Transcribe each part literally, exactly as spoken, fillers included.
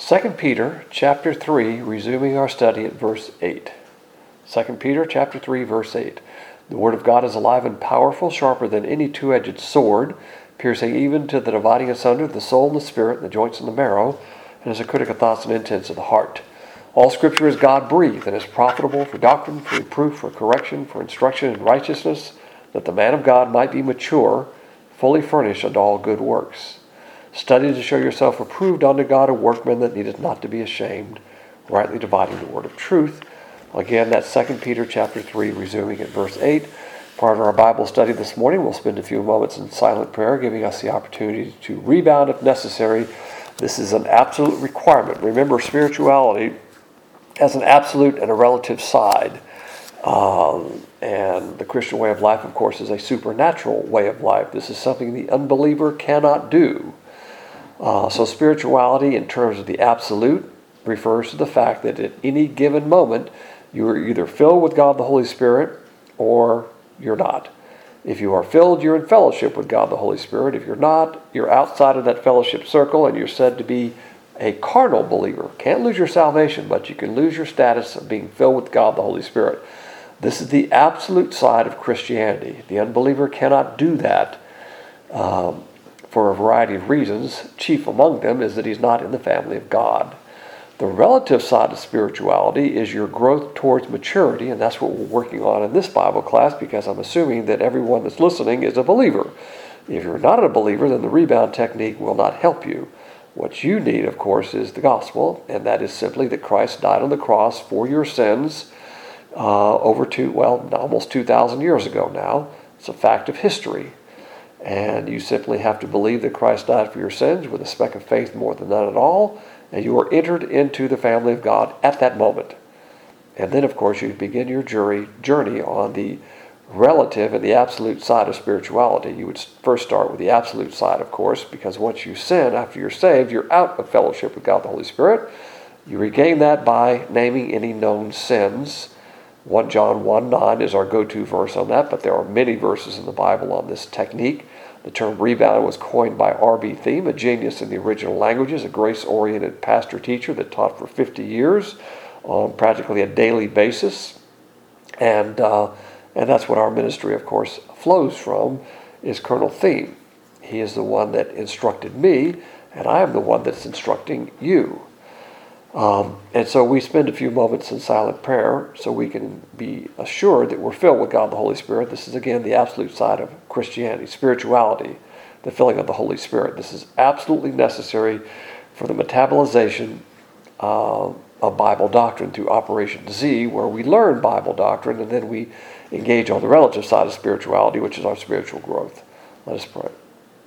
Second Peter chapter three, resuming our study at verse eight. Second Peter chapter three, verse eight. The word of God is alive and powerful, sharper than any two-edged sword, piercing even to the dividing asunder the soul and the spirit, and the joints and the marrow, and is a critic of thoughts and intents of the heart. All Scripture is God-breathed and is profitable for doctrine, for reproof, for correction, for instruction in righteousness, that the man of God might be mature, fully furnished unto all good works. Study to show yourself approved unto God, a workman that needeth not to be ashamed, rightly dividing the word of truth. Again, that's Second Peter chapter three, resuming at verse eight. Part of our Bible study this morning, we'll spend a few moments in silent prayer, giving us the opportunity to rebound if necessary. This is an absolute requirement. Remember, spirituality has an absolute and a relative side. Um, and the Christian way of life, of course, is a supernatural way of life. This is something the unbeliever cannot do. Uh, so spirituality, in terms of the absolute, refers to the fact that at any given moment, you are either filled with God the Holy Spirit or you're not. If you are filled, you're in fellowship with God the Holy Spirit. If you're not, you're outside of that fellowship circle and you're said to be a carnal believer. Can't lose your salvation, but you can lose your status of being filled with God the Holy Spirit. This is the absolute side of Christianity. The unbeliever cannot do that um, for a variety of reasons. Chief among them is that he's not in the family of God. The relative side of spirituality is your growth towards maturity, and that's what we're working on in this Bible class, because I'm assuming that everyone that's listening is a believer. If you're not a believer, then the rebound technique will not help you. What you need, of course, is the gospel, and that is simply that Christ died on the cross for your sins uh, over two, well, almost two thousand years ago now. It's a fact of history. And you simply have to believe that Christ died for your sins with a speck of faith more than none at all, and you are entered into the family of God at that moment. And then, of course, you begin your jury, journey on the relative and the absolute side of spirituality. You would first start with the absolute side, of course, because once you sin, after you're saved, you're out of fellowship with God the Holy Spirit. You regain that by naming any known sins. First John one nine is our go-to verse on that, but there are many verses in the Bible on this technique. The term rebound was coined by R B Thiem, a genius in the original languages, a grace-oriented pastor-teacher that taught for fifty years on practically a daily basis. And uh, and that's what our ministry, of course, flows from, is Colonel Thiem. He is the one that instructed me, and I am the one that's instructing you. Um, and so we spend a few moments in silent prayer so we can be assured that we're filled with God the Holy Spirit. This is, again, the absolute side of Christianity, spirituality, the filling of the Holy Spirit. This is absolutely necessary for the metabolization uh, of Bible doctrine through Operation Z, where we learn Bible doctrine and then we engage on the relative side of spirituality, which is our spiritual growth. Let us pray.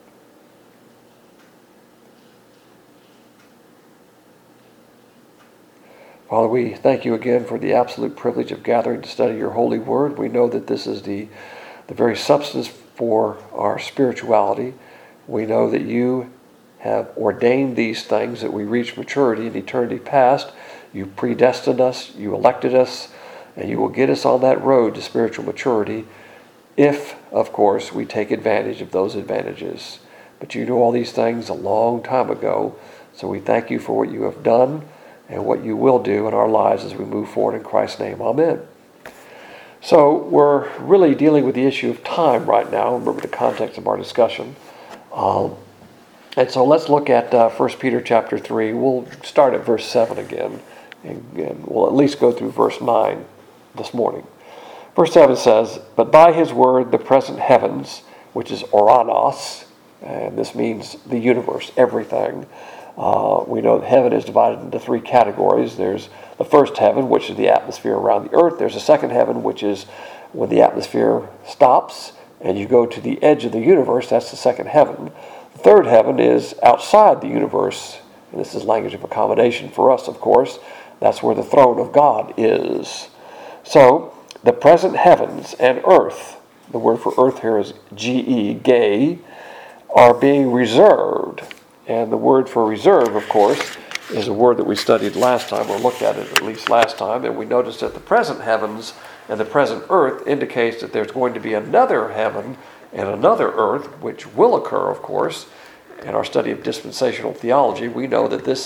Father, we thank you again for the absolute privilege of gathering to study your holy word. We know that this is the, the very substance for our spirituality. We know that you have ordained these things, that we reach maturity in eternity past. You predestined us, you elected us, and you will get us on that road to spiritual maturity if, of course, we take advantage of those advantages. But you knew all these things a long time ago, so we thank you for what you have done and what you will do in our lives as we move forward in Christ's name. Amen. So we're really dealing with the issue of time right now. Remember the context of our discussion. Um, and so let's look at uh, First Peter chapter three. We'll start at verse seven again, and, and we'll at least go through verse nine this morning. Verse seven says, "But by his word the present heavens," which is oranos, and this means the universe, everything. Uh, we know that heaven is divided into three categories. There's the first heaven, which is the atmosphere around the earth. There's a second heaven, which is when the atmosphere stops and you go to the edge of the universe. That's the second heaven. The third heaven is outside the universe. And this is language of accommodation for us, of course. That's where the throne of God is. So, the present heavens and earth, the word for earth here is G-E, gay, are being reserved. And the word for reserve, of course, is a word that we studied last time, or looked at it at least last time, and we noticed that the present heavens and the present earth indicates that there's going to be another heaven and another earth, which will occur, of course. In our study of dispensational theology, we know that this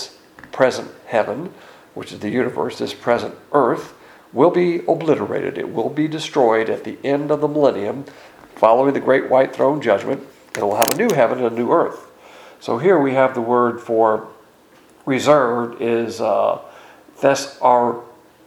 present heaven, which is the universe, this present earth, will be obliterated. It will be destroyed at the end of the millennium, following the great white throne judgment, and we'll have a new heaven and a new earth. So here we have the word for reserved is uh, thesar,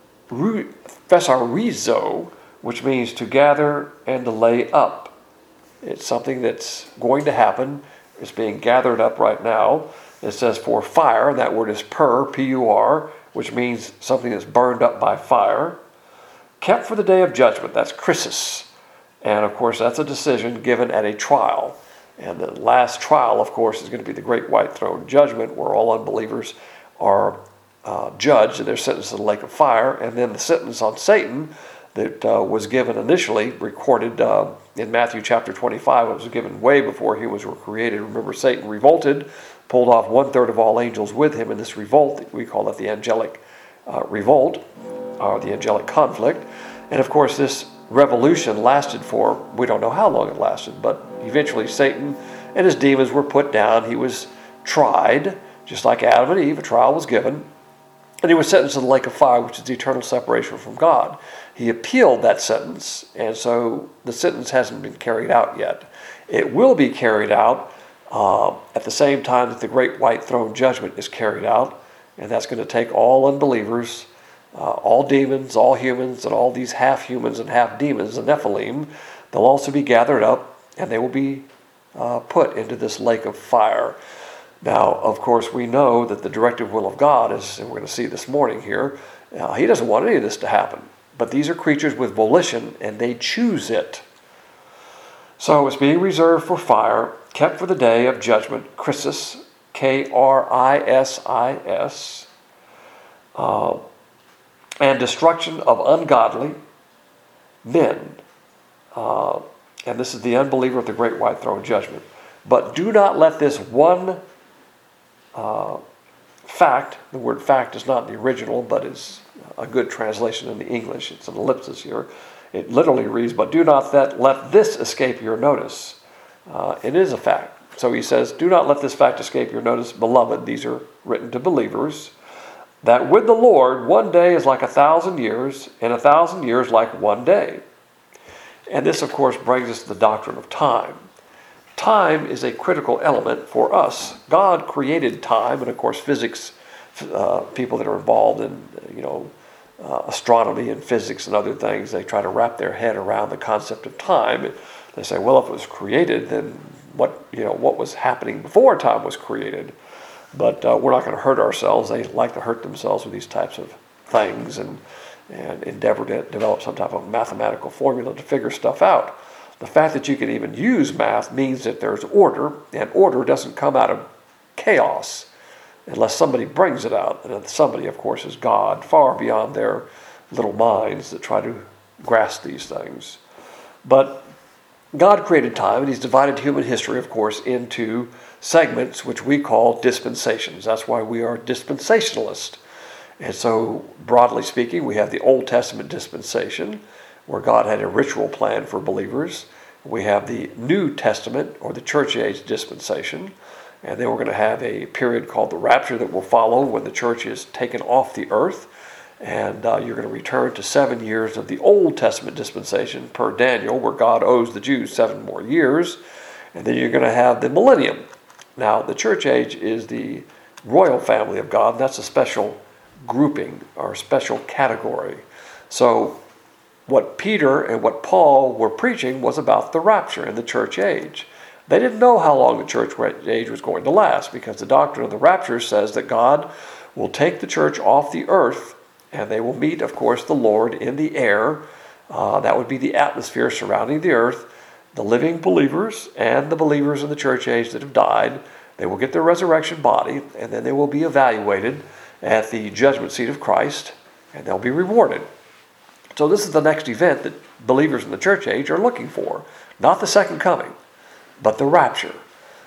thesarizo, which means to gather and to lay up. It's something that's going to happen. It's being gathered up right now. It says for fire, and that word is per, P U R, which means something that's burned up by fire. Kept for the day of judgment, that's krisis. And of course, that's a decision given at a trial. And the last trial, of course, is going to be the great white throne judgment, where all unbelievers are uh, judged and they're sentenced to the lake of fire. And then the sentence on Satan that uh, was given initially, recorded uh, in Matthew chapter twenty-five, it was given way before he was created. Remember, Satan revolted, pulled off one-third of all angels with him in this revolt. We call it the angelic uh, revolt, or the angelic conflict. And of course, this revolution lasted for, we don't know how long it lasted, but eventually Satan and his demons were put down. He was tried, just like Adam and Eve. A trial was given, and he was sentenced to the lake of fire, which is the eternal separation from God. He appealed that sentence, and so the sentence hasn't been carried out yet. It will be carried out uh, at the same time that the great white throne judgment is carried out, and that's going to take all unbelievers, Uh, all demons, all humans, and all these half-humans and half-demons, the Nephilim. They'll also be gathered up, and they will be uh, put into this lake of fire. Now, of course, we know that the directive will of God is, and we're going to see this morning here, uh, he doesn't want any of this to happen. But these are creatures with volition, and they choose it. So it's being reserved for fire, kept for the day of judgment, krisis, K R I S I S, uh, and destruction of ungodly men. Uh, and this is the unbeliever of the great white throne judgment. But do not let this one uh, fact, the word fact is not the original, but it's a good translation in the English. It's an ellipsis here. It literally reads, but do not that, let this escape your notice. Uh, it is a fact. So he says, do not let this fact escape your notice, beloved. These are written to believers. That with the Lord, one day is like a thousand years, and a thousand years like one day. And this, of course, brings us to the doctrine of time. Time is a critical element for us. God created time, and of course, physics, uh, people that are involved in, you know, uh, astronomy and physics and other things, they try to wrap their head around the concept of time. They say, well, if it was created, then what, you know, what was happening before time was created? But uh, we're not going to hurt ourselves. They like to hurt themselves with these types of things and, and endeavor to develop some type of mathematical formula to figure stuff out. The fact that you can even use math means that there's order, and order doesn't come out of chaos unless somebody brings it out. And somebody, of course, is God, far beyond their little minds that try to grasp these things. But God created time, and he's divided human history, of course, into segments which we call dispensations. That's why we are dispensationalists. And so, broadly speaking, we have the Old Testament dispensation, where God had a ritual plan for believers. We have the New Testament, or the church age dispensation. And then we're going to have a period called the rapture that will follow when the church is taken off the earth. And uh, you're going to return to seven years of the Old Testament dispensation per Daniel, where God owes the Jews seven more years. And then you're going to have the millennium. Now, the church age is the royal family of God, and that's a special grouping or a special category. So what Peter and what Paul were preaching was about the rapture in the church age. They didn't know how long the church age was going to last, because the doctrine of the rapture says that God will take the church off the earth, and they will meet, of course, the Lord in the air. Uh, that would be the atmosphere surrounding the earth. The living believers and the believers in the church age that have died, they will get their resurrection body, and then they will be evaluated at the judgment seat of Christ, and they'll be rewarded. So this is the next event that believers in the church age are looking for. Not the second coming, but the rapture.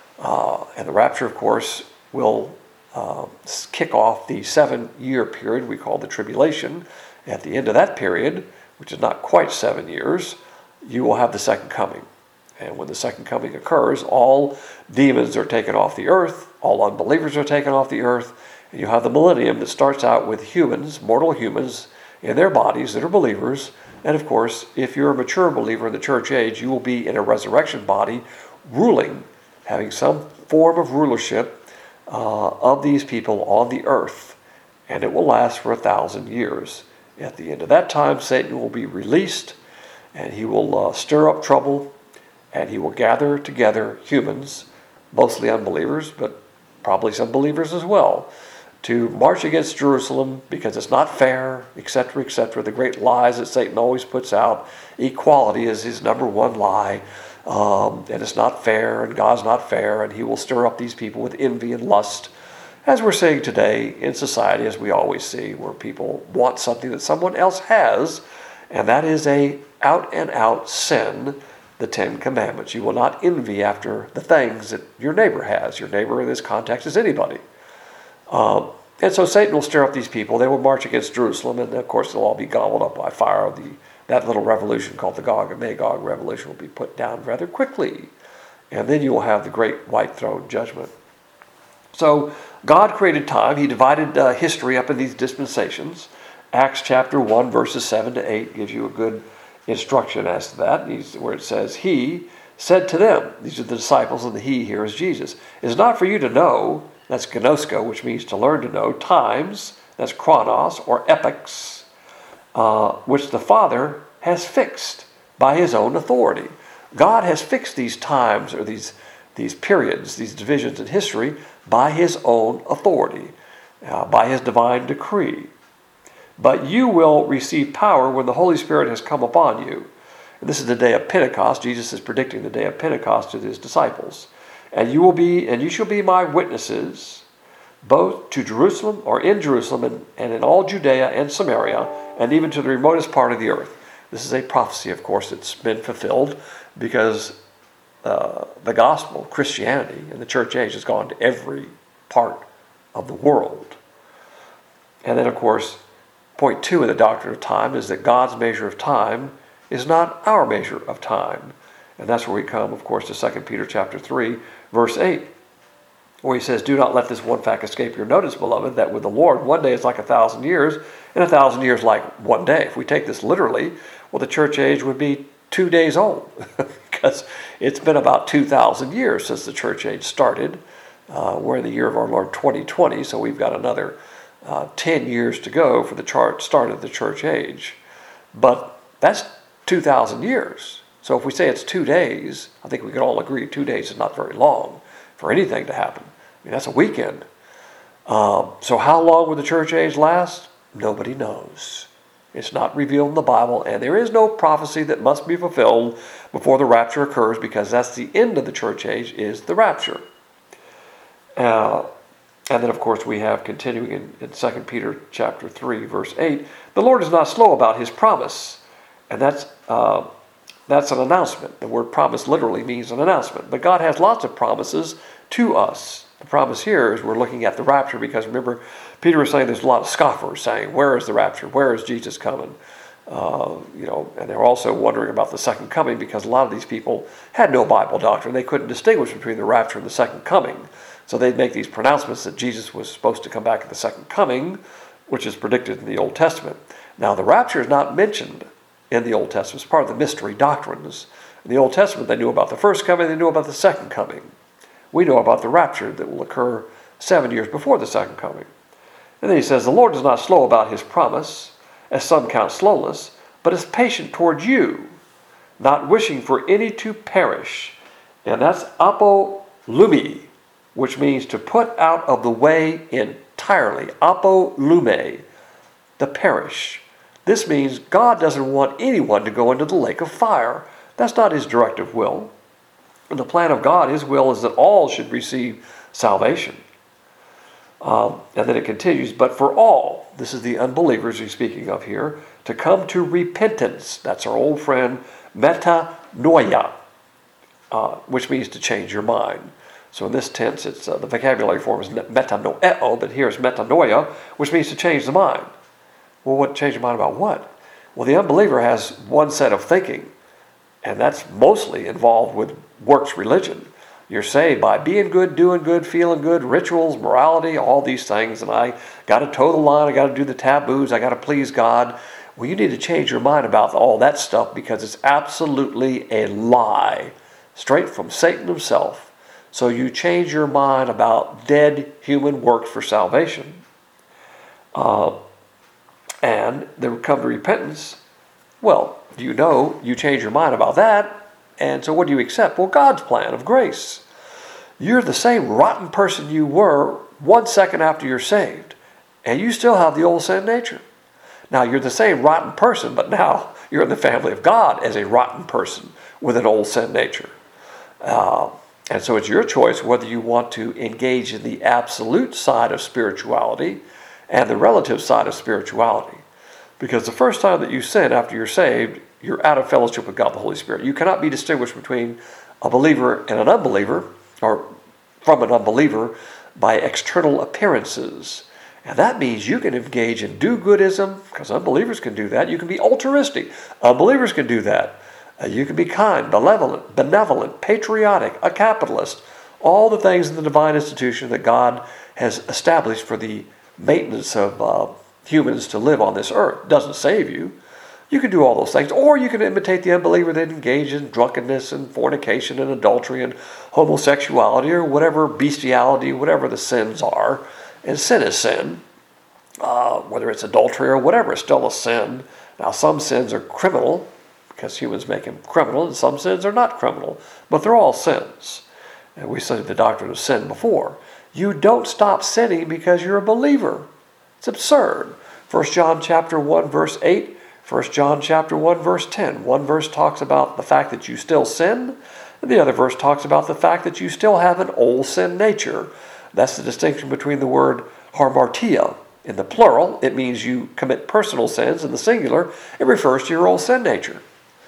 Uh, and the rapture, of course, will uh, kick off the seven-year period we call the tribulation. At the end of that period, which is not quite seven years, you will have the second coming. And when the second coming occurs, all demons are taken off the earth, all unbelievers are taken off the earth, And you have the millennium that starts out with humans, mortal humans, in their bodies that are believers. And of course, if you're a mature believer in the church age, you will be in a resurrection body, ruling, having some form of rulership uh, of these people on the earth. And it will last for a thousand years. At the end of that time, Satan will be released, and he will uh, stir up trouble, and he will gather together humans, mostly unbelievers, but probably some believers as well, to march against Jerusalem because it's not fair, et cetera, et cetera. The great lies that Satan always puts out. Equality is his number one lie. Um, and it's not fair, and God's not fair, and he will stir up these people with envy and lust, as we're seeing today in society, as we always see, where people want something that someone else has, and that is a out-and-out sin, the Ten Commandments. You will not envy after the things that your neighbor has. Your neighbor in this context is anybody. Um, and so Satan will stir up these people. They will march against Jerusalem, and of course they'll all be gobbled up by fire. The, that little revolution called the Gog and Magog revolution will be put down rather quickly. And then you will have the great white throne judgment. So God created time. He divided uh, history up in these dispensations. Acts chapter one, verses seven to eight gives you a good instruction as to that, He's, where it says, He said to them, these are the disciples, and the He here is Jesus, it is not for you to know, that's gnosko, which means to learn to know, times, that's chronos, or epochs, uh, which the Father has fixed by His own authority. God has fixed these times, or these, these periods, these divisions in history, by His own authority, uh, by His divine decree. But you will receive power when the Holy Spirit has come upon you. And this is the day of Pentecost. Jesus is predicting the day of Pentecost to His disciples. And you will be, and you shall be my witnesses, both to Jerusalem, or in Jerusalem, and, and in all Judea and Samaria, and even to the remotest part of the earth. This is a prophecy, of course, that's been fulfilled, because uh, the gospel, Christianity, in the church age has gone to every part of the world. And then, of course, point two in the doctrine of time is that God's measure of time is not our measure of time. And that's where we come, of course, to Second Peter chapter three, verse eight, where he says, do not let this one fact escape your notice, beloved, that with the Lord one day is like a thousand years, and a thousand years like one day. If we take this literally, well, the church age would be two days old, because it's been about two thousand years since the church age started. Uh, we're in the year of our Lord twenty twenty, so we've got another uh, ten years to go for the chart start of the church age. But that's two thousand years. So if we say it's two days, I think we can all agree two days is not very long for anything to happen. I mean, that's a weekend. Um, so how long will the church age last? Nobody knows. It's not revealed in the Bible, and there is no prophecy that must be fulfilled before the rapture occurs, because that's the end of the church age, is the rapture. Uh, and then, of course, we have, continuing in, in Second Peter chapter three, verse eight, the Lord is not slow about His promise. And that's uh, that's an announcement. The word promise literally means an announcement. But God has lots of promises to us. The promise here is we're looking at the rapture, because remember, Peter was saying there's a lot of scoffers saying, where is the rapture? Where is Jesus coming? Uh, you know, and they're also wondering about the second coming, because a lot of these people had no Bible doctrine. They couldn't distinguish between the rapture and the second coming. So they'd make these pronouncements that Jesus was supposed to come back at the second coming, which is predicted in the Old Testament. Now, the rapture is not mentioned in the Old Testament. It's part of the mystery doctrines. In the Old Testament, they knew about the first coming, they knew about the second coming. We know about the rapture that will occur seven years before the second coming. And then he says, the Lord is not slow about His promise, as some count slowness, but is patient toward you, not wishing for any to perish. And that's apolumi, which means to put out of the way entirely. Apolume, the perish. This means God doesn't want anyone to go into the lake of fire. That's not His directive will. In the plan of God, His will is that all should receive salvation. Um, and then it continues, but for all, this is the unbelievers He's speaking of here, to come to repentance. That's our old friend metanoia, uh, which means to change your mind. So in this tense, it's uh, the vocabulary form is metanoeo, but here it's metanoia, which means to change the mind. Well, what change your mind about what? Well, the unbeliever has one set of thinking, and that's mostly involved with works religion. You're saved by being good, doing good, feeling good, rituals, morality, all these things. And I got to toe the line. I got to do the taboos. I got to please God. Well, you need to change your mind about all that stuff because it's absolutely a lie, straight from Satan himself. So you change your mind about dead human works for salvation. Uh, and then come to repentance. Well, you know, you change your mind about that. And so what do you accept? Well, God's plan of grace. You're the same rotten person you were one second after you're saved. And you still have the old sin nature. Now, you're the same rotten person, but now you're in the family of God as a rotten person with an old sin nature. Uh, and so it's your choice whether you want to engage in the absolute side of spirituality and the relative side of spirituality. Because the first time that you sin after you're saved, you're out of fellowship with God the Holy Spirit. You cannot be distinguished between a believer and an unbeliever, or from an unbeliever, by external appearances. And that means you can engage in do-goodism, because unbelievers can do that. You can be altruistic. Unbelievers can do that. Uh, you can be kind, benevolent, benevolent, patriotic, a capitalist. All the things in the divine institution that God has established for the maintenance of uh, humans to live on this earth. Doesn't save you. You can do all those things. Or you can imitate the unbeliever that engages in drunkenness and fornication and adultery and homosexuality or whatever bestiality, whatever the sins are. And sin is sin. Uh, whether it's adultery or whatever, it's still a sin. Now, some sins are criminal because humans make them criminal, and some sins are not criminal. But they're all sins. And we studied the doctrine of sin before. You don't stop sinning because you're a believer. It's absurd. First John chapter one, verse eight. First John chapter one, verse ten. One verse talks about the fact that you still sin, and the other verse talks about the fact that you still have an old sin nature. That's the distinction between the word hamartia. In the plural, it means you commit personal sins. In the singular, it refers to your old sin nature.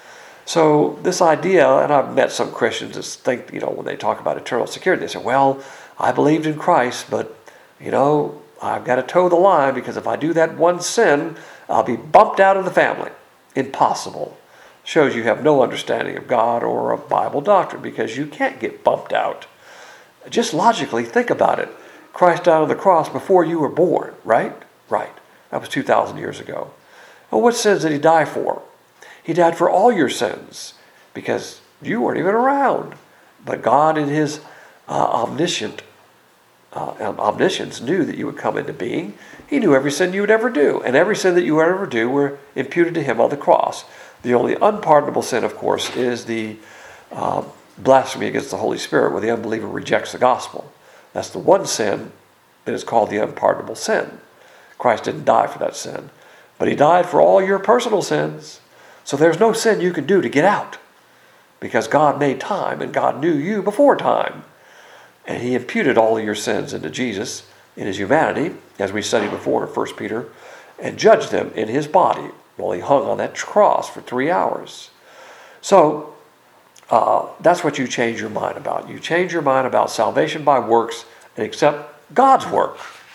So this idea, and I've met some Christians that think, you know, when they talk about eternal security, they say, well, I believed in Christ, but, you know, I've got to toe the line because if I do that one sin, I'll be bumped out of the family. Impossible. Shows you have no understanding of God or of Bible doctrine because you can't get bumped out. Just logically think about it. Christ died on the cross before you were born, right? Right. That was two thousand years ago. Well, what sins did he die for? He died for all your sins because you weren't even around. But God in his uh, omniscient uh, omniscience knew that you would come into being. He knew every sin you would ever do. And every sin that you would ever do were imputed to him on the cross. The only unpardonable sin, of course, is the uh, blasphemy against the Holy Spirit, where the unbeliever rejects the gospel. That's the one sin that is called the unpardonable sin. Christ didn't die for that sin, but he died for all your personal sins. So there's no sin you can do to get out, because God made time and God knew you before time. And he imputed all of your sins into Jesus in his humanity, as we studied before in First Peter, and judged them in his body while he hung on that cross for three hours. So uh, that's what you change your mind about. You change your mind about salvation by works and accept God's work.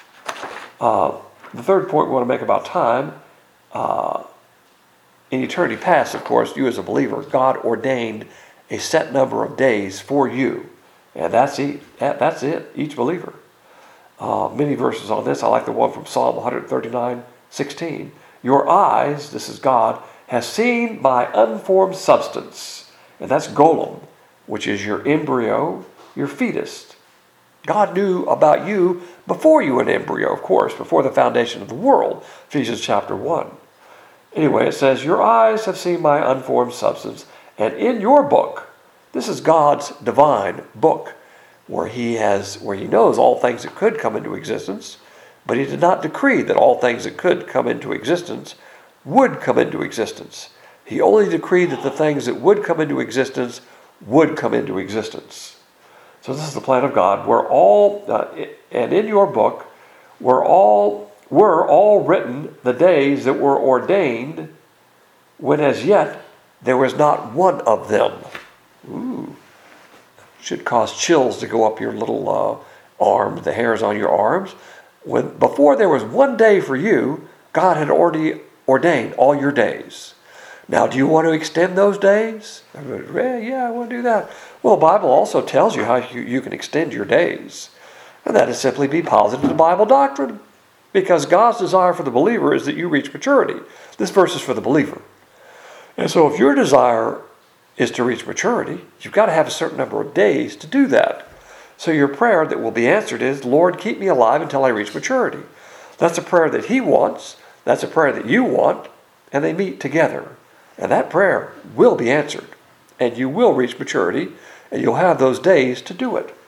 Uh, the third point we want to make about time, uh, in eternity past, of course, you as a believer, God ordained a set number of days for you. And that's it. That's it, each believer. Uh, many verses on this. I like the one from Psalm one thirty-nine, sixteen. Your eyes, this is God, has seen my unformed substance. And that's golem, which is your embryo, your fetus. God knew about you before you were an embryo, of course, before the foundation of the world. Ephesians chapter one. Anyway, it says, your eyes have seen my unformed substance, and in your book, this is God's divine book, where he has, where he knows all things that could come into existence, but he did not decree that all things that could come into existence would come into existence. He only decreed that the things that would come into existence would come into existence. So this is the plan of God, where all, uh, and in your book, were all were all written the days that were ordained, when as yet there was not one of them. Ooh. Should cause chills to go up your little uh, arms, the hairs on your arms. When before there was one day for you, God had already ordained all your days. Now, do you want to extend those days? Yeah, yeah, I want to do that. Well, the Bible also tells you how you, you can extend your days. And that is simply be positive to Bible doctrine. Because God's desire for the believer is that you reach maturity. This verse is for the believer. And so if your desire is to reach maturity, you've got to have a certain number of days to do that. So your prayer that will be answered is, Lord, keep me alive until I reach maturity. That's a prayer that He wants. That's a prayer that you want. And they meet together. And that prayer will be answered. And you will reach maturity. And you'll have those days to do it.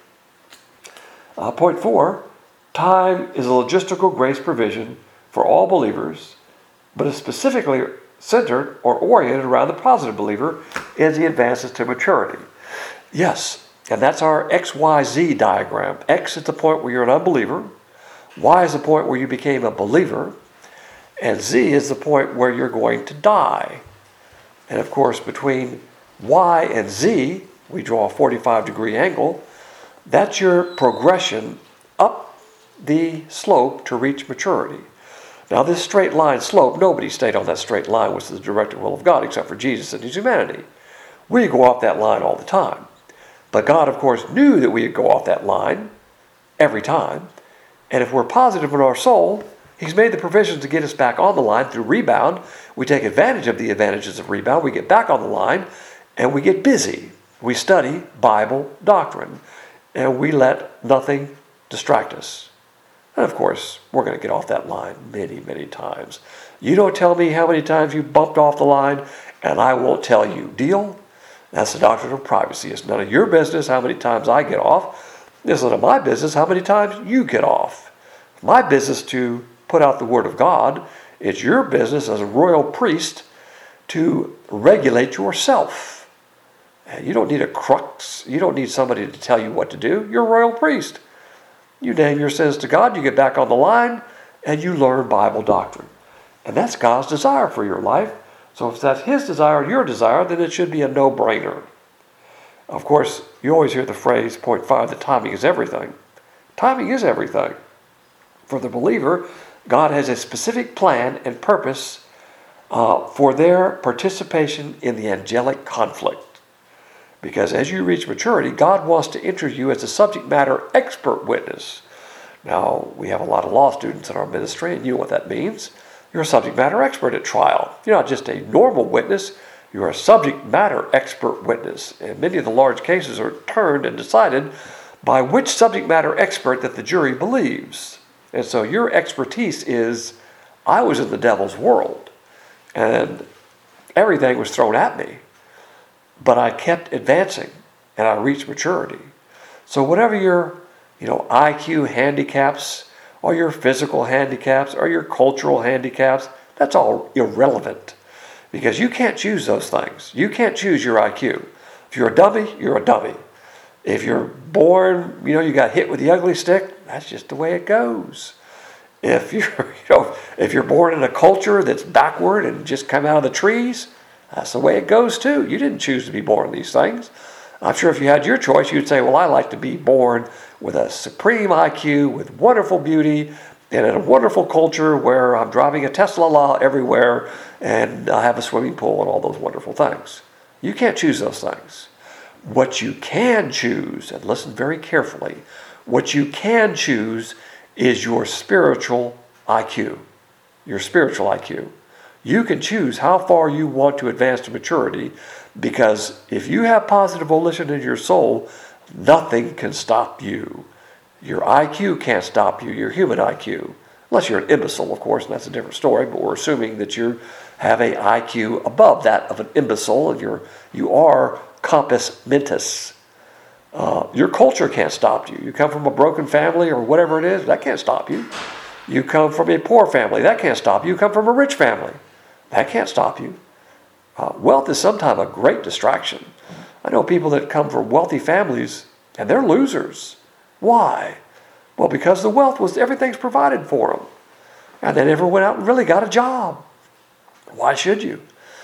Uh, point four, time is a logistical grace provision for all believers, but is specifically centered or oriented around the positive believer as he advances to maturity. Yes, and that's our X Y Z diagram. X is the point where you're an unbeliever. Y is the point where you became a believer. And Z is the point where you're going to die. And of course, between Y and Z, we draw a forty-five degree angle. That's your progression up the slope to reach maturity. Now, this straight line slope, nobody stayed on that straight line, which is the directed will of God, except for Jesus and His humanity. We go off that line all the time. But God, of course, knew that we would go off that line every time. And if we're positive in our soul, He's made the provisions to get us back on the line through rebound. We take advantage of the advantages of rebound. We get back on the line, and we get busy. We study Bible doctrine, and we let nothing distract us. And of course, we're going to get off that line many, many times. You don't tell me how many times you bumped off the line, and I won't tell you. Deal? That's the doctrine of privacy. It's none of your business how many times I get off. It's none of my business how many times you get off. It's my business to put out the Word of God. It's your business as a royal priest to regulate yourself. And you don't need a crux. You don't need somebody to tell you what to do. You're a royal priest. You name your sins to God, you get back on the line, and you learn Bible doctrine. And that's God's desire for your life. So if that's His desire and your desire, then it should be a no-brainer. Of course, you always hear the phrase, point five, that timing is everything. Timing is everything. For the believer, God has a specific plan and purpose uh, for their participation in the angelic conflict. Because as you reach maturity, God wants to enter you as a subject matter expert witness. Now, we have a lot of law students in our ministry, and you know what that means. You're a subject matter expert at trial. You're not just a normal witness, you're a subject matter expert witness. And many of the large cases are turned and decided by which subject matter expert that the jury believes. And so your expertise is, I was in the devil's world, and everything was thrown at me. But I kept advancing, and I reached maturity. So whatever your, you know, I Q handicaps, or your physical handicaps, or your cultural handicaps, that's all irrelevant. Because you can't choose those things. You can't choose your I Q. If you're a dummy, you're a dummy. If you're born, you know, you got hit with the ugly stick, that's just the way it goes. If you're, you know, if you're born in a culture that's backward and just come out of the trees, that's the way it goes too. You didn't choose to be born these things. I'm sure if you had your choice, you'd say, well, I like to be born with a supreme I Q, with wonderful beauty, and in a wonderful culture where I'm driving a Tesla law everywhere, and I have a swimming pool and all those wonderful things. You can't choose those things. What you can choose, and listen very carefully, what you can choose is your spiritual I Q. Your spiritual I Q. You can choose how far you want to advance to maturity, because if you have positive volition in your soul, nothing can stop you. Your I Q can't stop you, your human I Q. Unless you're an imbecile, of course, and that's a different story, but we're assuming that you have an I Q above that of an imbecile, and you're, you are compos mentis. Uh, your culture can't stop you. You come from a broken family or whatever it is, that can't stop you. You come from a poor family, that can't stop you. You come from a rich family, that can't stop you. Uh, wealth is sometimes a great distraction. I know people that come from wealthy families and they're losers. Why? Well, because the wealth was, everything's provided for them. And they never went out and really got a job. Why should you?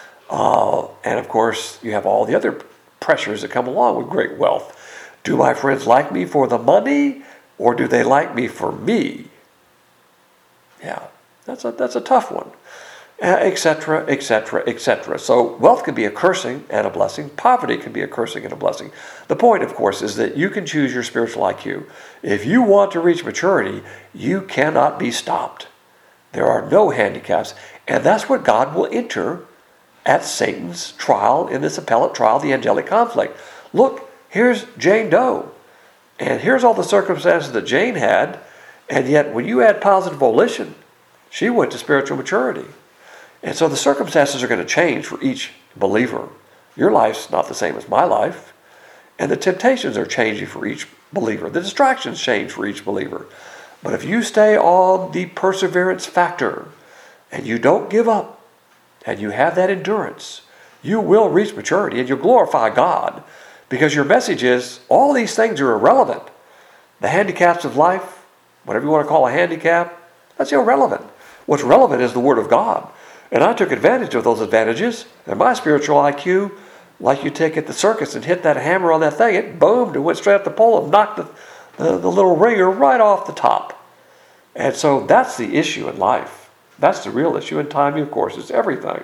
Uh, and of course, you have all the other pressures that come along with great wealth. Do my friends like me for the money, or do they like me for me? Yeah, that's a, that's a tough one. et cetera, et cetera, et cetera. So wealth can be a cursing and a blessing. Poverty can be a cursing and a blessing. The point, of course, is that you can choose your spiritual I Q. If you want to reach maturity, you cannot be stopped. There are no handicaps. And that's what God will enter at Satan's trial, in this appellate trial, the angelic conflict. Look, here's Jane Doe. And here's all the circumstances that Jane had. And yet, when you add positive volition, she went to spiritual maturity. And so the circumstances are going to change for each believer. Your life's not the same as my life. And the temptations are changing for each believer. The distractions change for each believer. But if you stay on the perseverance factor and you don't give up and you have that endurance, you will reach maturity and you'll glorify God, because your message is all these things are irrelevant. The handicaps of life, whatever you want to call a handicap, that's irrelevant. What's relevant is the Word of God. And I took advantage of those advantages. And my spiritual I Q, like you take at the circus and hit that hammer on that thing, it boomed and went straight at the pole and knocked the, the, the little ringer right off the top. And so that's the issue in life. That's the real issue. In timing, of course, is everything.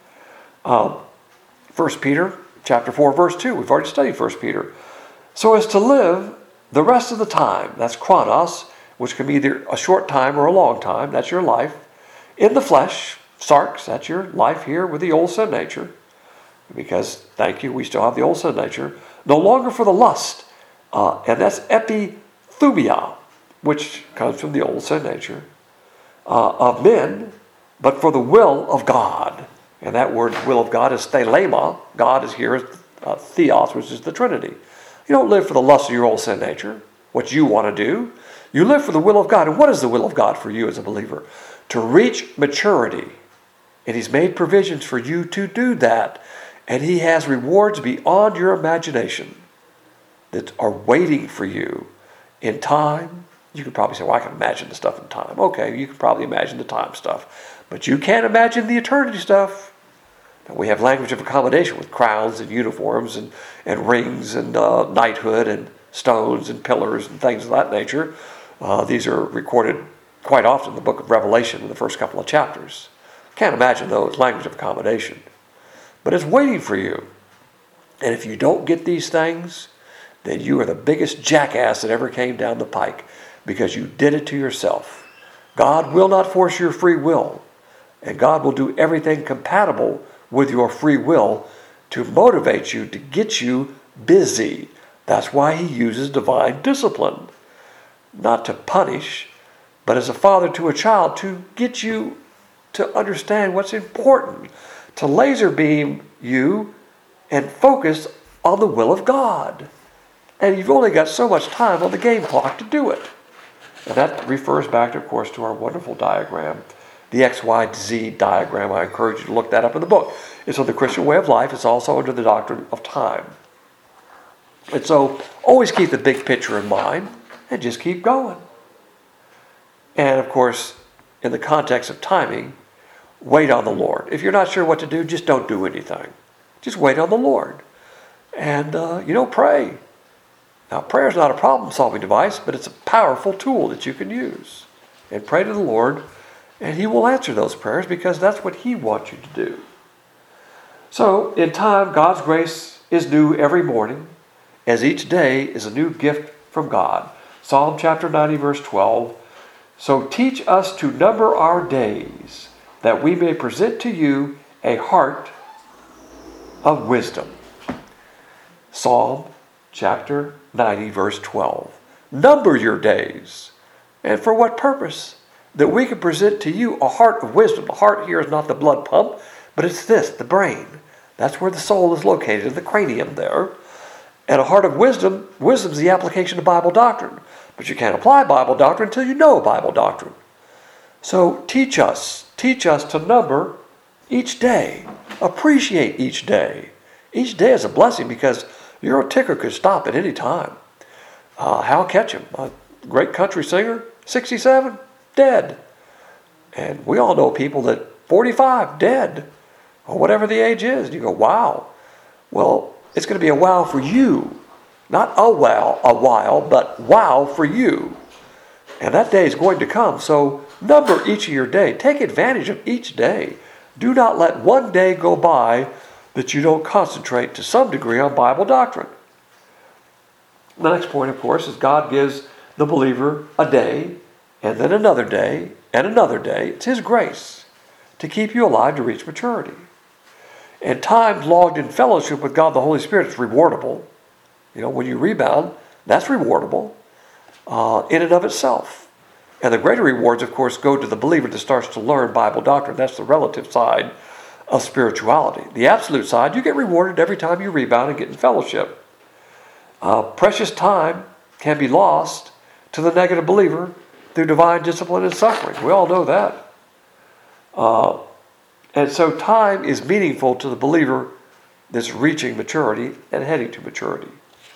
Um, First Peter chapter four, verse two. We've already studied First Peter. So as to live the rest of the time, that's chronos, which can be either a short time or a long time. That's your life. In the flesh, sarx, that's your life here with the old sin nature. Because, thank you, we still have the old sin nature. No longer for the lust. Uh, and that's epithumia, which comes from the old sin nature, uh, of men, but for the will of God. And that word, will of God, is thelema. God is here, uh, theos, which is the Trinity. You don't live for the lust of your old sin nature, what you want to do. You live for the will of God. And what is the will of God for you as a believer? To reach maturity. And He's made provisions for you to do that. And He has rewards beyond your imagination that are waiting for you in time. You could probably say, well, I can imagine the stuff in time. Okay, you can probably imagine the time stuff. But you can't imagine the eternity stuff. Now, we have language of accommodation with crowns and uniforms and, and rings and uh, knighthood and stones and pillars and things of that nature. Uh, these are recorded quite often in the book of Revelation in the first couple of chapters. Can't imagine those, language of accommodation. But it's waiting for you. And if you don't get these things, then you are the biggest jackass that ever came down the pike, because you did it to yourself. God will not force your free will. And God will do everything compatible with your free will to motivate you, to get you busy. That's why He uses divine discipline. Not to punish, but as a father to a child, to get you to understand what's important. To laser beam you and focus on the will of God. And you've only got so much time on the game clock to do it. And that refers back, of course, to our wonderful diagram, the X Y Z diagram. I encourage you to look that up in the book. It's on the Christian way of life. It's also under the doctrine of time. And so always keep the big picture in mind and just keep going. And of course, in the context of timing, wait on the Lord. If you're not sure what to do, just don't do anything. Just wait on the Lord. And, uh, you know, pray. Now, prayer is not a problem-solving device, but it's a powerful tool that you can use. And pray to the Lord, and He will answer those prayers, because that's what He wants you to do. So, in time, God's grace is new every morning, as each day is a new gift from God. Psalm chapter ninety, verse twelve. So teach us to number our days, that we may present to you a heart of wisdom. Psalm chapter ninety, verse twelve. Number your days. And for what purpose? That we can present to you a heart of wisdom. The heart here is not the blood pump, but it's this, the brain. That's where the soul is located, in the cranium there. And a heart of wisdom, wisdom is the application of Bible doctrine. But you can't apply Bible doctrine until you know Bible doctrine. So teach us, teach us to number each day. Appreciate each day. Each day is a blessing, because your ticker could stop at any time. Uh, Hal Ketchum, a great country singer, sixty-seven, dead. And we all know people that forty-five, dead, or whatever the age is. And you go, wow. Well, it's going to be a wow for you. Not a wow, a while, but wow for you. And that day is going to come. So number each of your day. Take advantage of each day. Do not let one day go by that you don't concentrate to some degree on Bible doctrine. The next point, of course, is God gives the believer a day, and then another day, and another day. It's His grace to keep you alive to reach maturity. And time logged in fellowship with God the Holy Spirit is rewardable. You know, when you rebound, that's rewardable uh, in and of itself. And the greater rewards, of course, go to the believer that starts to learn Bible doctrine. That's the relative side of spirituality. The absolute side, you get rewarded every time you rebound and get in fellowship. Uh, precious time can be lost to the negative believer through divine discipline and suffering. We all know that. Uh, and so time is meaningful to the believer that's reaching maturity and heading to maturity.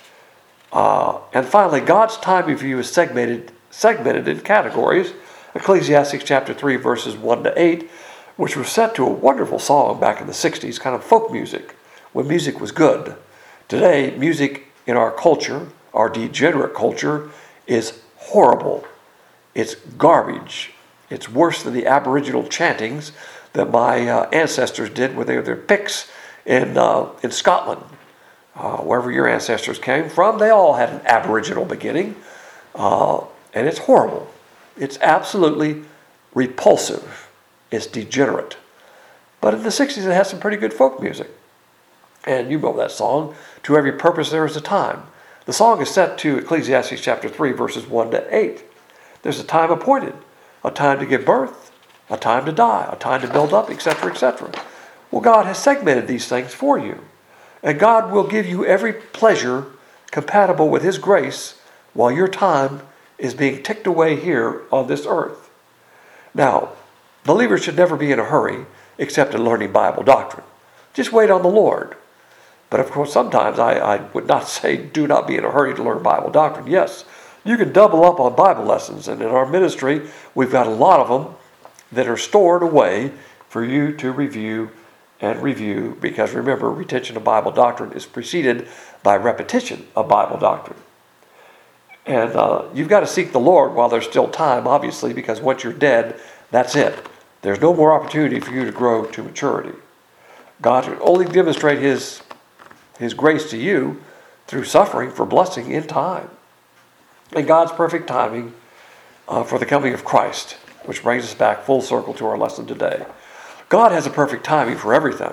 Uh, and finally, God's timing for you is segmented, segmented in categories. Ecclesiastes chapter three, verses one to eight, which was set to a wonderful song back in the sixties, kind of folk music, when music was good. Today, music in our culture, our degenerate culture, is horrible. It's garbage. It's worse than the Aboriginal chantings that my uh, ancestors did with their, their picks in, uh, in Scotland. Uh, wherever your ancestors came from, they all had an Aboriginal beginning. Uh, and it's horrible. It's absolutely repulsive. It's degenerate. But in the sixties, it had some pretty good folk music. And you know that song, "To Every Purpose There Is a Time." The song is set to Ecclesiastes chapter three, verses one to eight. There's a time appointed, a time to give birth, a time to die, a time to build up, et cetera, et cetera. Well, God has segmented these things for you. And God will give you every pleasure compatible with His grace while your time is being ticked away here on this earth. Now, believers should never be in a hurry except in learning Bible doctrine. Just wait on the Lord. But of course, sometimes I, I would not say do not be in a hurry to learn Bible doctrine. Yes, you can double up on Bible lessons. And in our ministry, we've got a lot of them that are stored away for you to review and review, because remember, retention of Bible doctrine is preceded by repetition of Bible doctrine. And uh, you've got to seek the Lord while there's still time, obviously, because once you're dead, that's it. There's no more opportunity for you to grow to maturity. God can only demonstrate His, His grace to you through suffering for blessing in time. And God's perfect timing uh, for the coming of Christ, which brings us back full circle to our lesson today. God has a perfect timing for everything.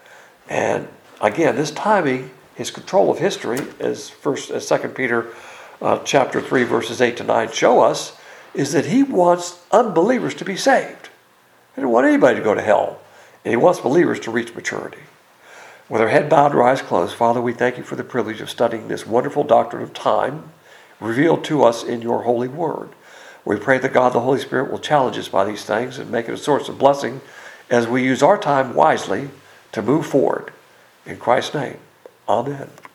And again, this timing, His control of history, as first as Second Peter uh, chapter three, verses eight to nine show us, is that He wants unbelievers to be saved. He doesn't want anybody to go to hell. And He wants believers to reach maturity. With our head bowed or eyes closed, Father, we thank You for the privilege of studying this wonderful doctrine of time revealed to us in Your holy word. We pray that God the Holy Spirit will challenge us by these things and make it a source of blessing as we use our time wisely to move forward. In Christ's name, amen.